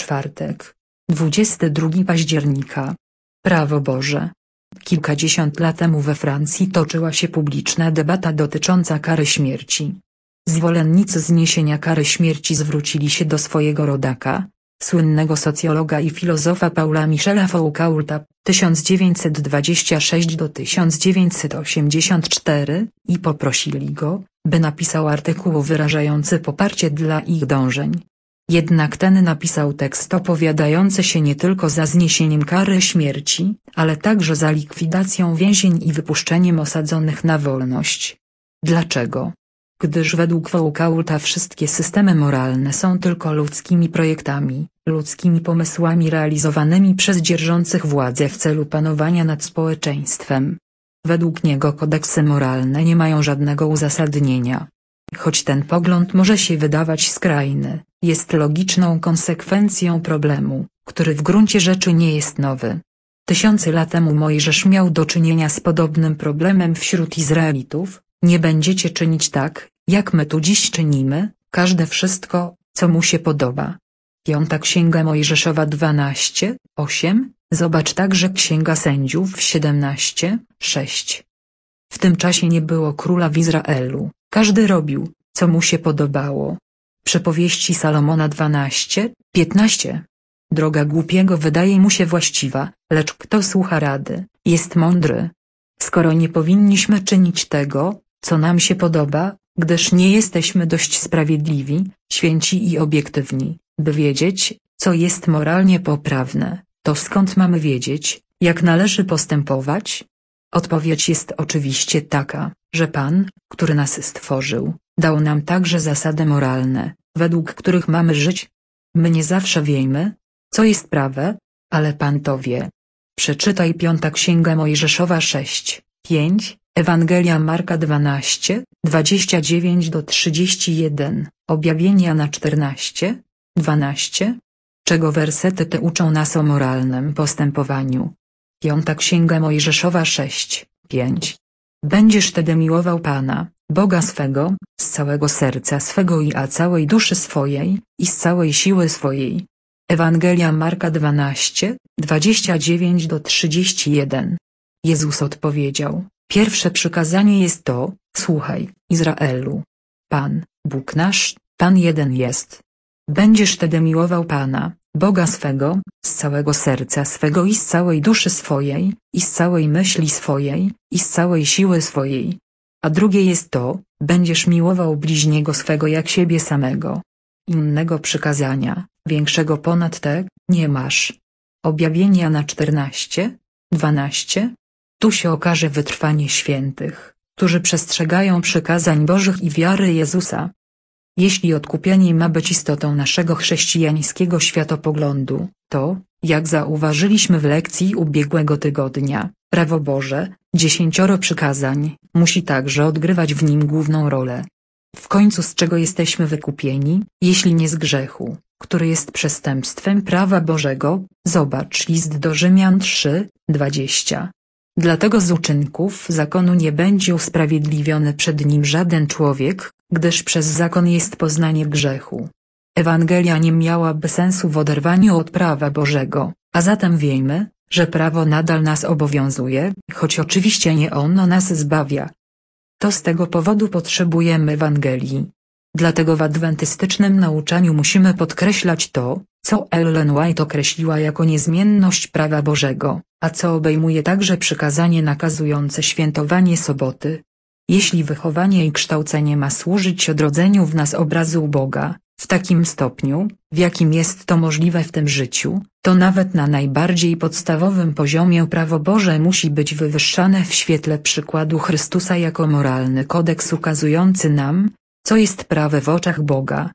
czwartek, 22 października. Prawo Boże. Kilkadziesiąt lat temu we Francji toczyła się publiczna debata dotycząca kary śmierci. Zwolennicy zniesienia kary śmierci zwrócili się do swojego rodaka, słynnego socjologa i filozofa Paula Michela Foucaulta, 1926–1984, i poprosili go, by napisał artykuł wyrażający poparcie dla ich dążeń. Jednak ten napisał tekst opowiadający się nie tylko za zniesieniem kary śmierci, ale także za likwidacją więzień i wypuszczeniem osadzonych na wolność. Dlaczego? Gdyż według Foucaulta wszystkie systemy moralne są tylko ludzkimi projektami, ludzkimi pomysłami realizowanymi przez dzierżących władzę w celu panowania nad społeczeństwem. Według niego kodeksy moralne nie mają żadnego uzasadnienia. Choć ten pogląd może się wydawać skrajny, jest logiczną konsekwencją problemu, który w gruncie rzeczy nie jest nowy. Tysiące lat temu Mojżesz miał do czynienia z podobnym problemem wśród Izraelitów: nie będziecie czynić tak, jak my tu dziś czynimy, każde wszystko, co mu się podoba. Piąta Księga Mojżeszowa 12:8, zobacz także Księga Sędziów 17:6. W tym czasie nie było króla w Izraelu, każdy robił, co mu się podobało. Przypowieści Salomona 12:15. Droga głupiego wydaje mu się właściwa, lecz kto słucha rady, jest mądry. Skoro nie powinniśmy czynić tego, co nam się podoba, gdyż nie jesteśmy dość sprawiedliwi, święci i obiektywni, by wiedzieć, co jest moralnie poprawne, to skąd mamy wiedzieć, jak należy postępować? Odpowiedź jest oczywiście taka, że Pan, który nas stworzył, dał nam także zasady moralne, według których mamy żyć. My nie zawsze wiemy, co jest prawe, ale Pan to wie. Przeczytaj Piąta Księga Mojżeszowa 6:5, Ewangelia Marka 12:29–31, Objawienie Jana 14:12. Czego wersety te uczą nas o moralnym postępowaniu? Piąta Księga Mojżeszowa 6:5. Będziesz tedy miłował Pana, Boga swego, z całego serca swego i całej duszy swojej, i z całej siły swojej. Ewangelia Marka 12:29–31. Jezus odpowiedział: pierwsze przykazanie jest to: słuchaj, Izraelu. Pan, Bóg nasz, Pan jeden jest. Będziesz tedy miłował Pana, Boga swego, z całego serca swego i z całej duszy swojej, i z całej myśli swojej, i z całej siły swojej. A drugie jest to: będziesz miłował bliźniego swego jak siebie samego. Innego przykazania, większego ponad te, nie masz. Objawienie Jana 14:12. Tu się okaże wytrwanie świętych, którzy przestrzegają przykazań Bożych i wiary Jezusa. Jeśli odkupienie ma być istotą naszego chrześcijańskiego światopoglądu, to, jak zauważyliśmy w lekcji ubiegłego tygodnia, prawo Boże, 10 przykazań, musi także odgrywać w nim główną rolę. W końcu z czego jesteśmy wykupieni, jeśli nie z grzechu, który jest przestępstwem prawa Bożego? Zobacz list do Rzymian 3:20. Dlatego z uczynków zakonu nie będzie usprawiedliwiony przed nim żaden człowiek, gdyż przez zakon jest poznanie grzechu. Ewangelia nie miałaby sensu w oderwaniu od prawa Bożego, a zatem wiemy, że prawo nadal nas obowiązuje, choć oczywiście nie ono nas zbawia. To z tego powodu potrzebujemy Ewangelii. Dlatego w adwentystycznym nauczaniu musimy podkreślać to, co Ellen White określiła jako niezmienność prawa Bożego, a co obejmuje także przykazanie nakazujące świętowanie soboty. Jeśli wychowanie i kształcenie ma służyć odrodzeniu w nas obrazu Boga, w takim stopniu, w jakim jest to możliwe w tym życiu, to nawet na najbardziej podstawowym poziomie prawo Boże musi być wywyższane w świetle przykładu Chrystusa jako moralny kodeks ukazujący nam, co jest prawe w oczach Boga.